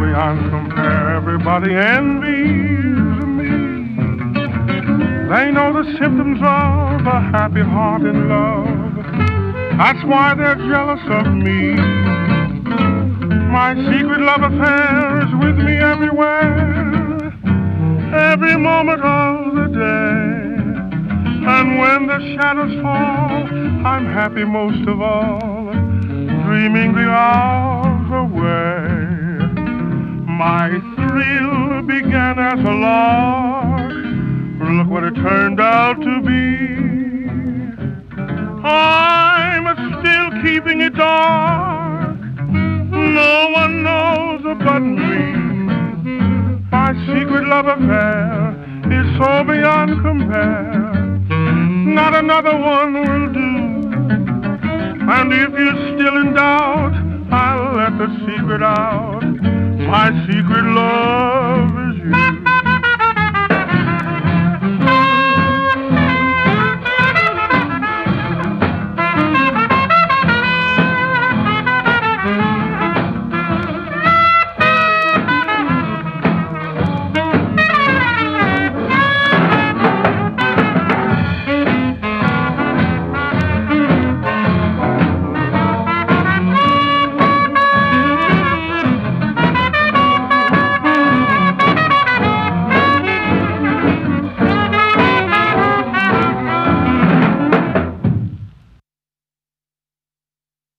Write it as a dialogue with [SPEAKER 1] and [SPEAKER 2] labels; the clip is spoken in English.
[SPEAKER 1] beyond compare. Everybody envies me. They know the symptoms of a happy heart in love. That's why they're jealous of me. My secret love affair is with me everywhere, every moment of the day. And when the shadows fall, I'm happy most of all, dreaming the hours away. My thrill began as a lark. Look what it turned out to be. I'm still keeping it dark. No one knows but me. My secret love affair is so beyond compare. Not another one will do. And if you're still in doubt, I'll let the secret out. My secret love is you.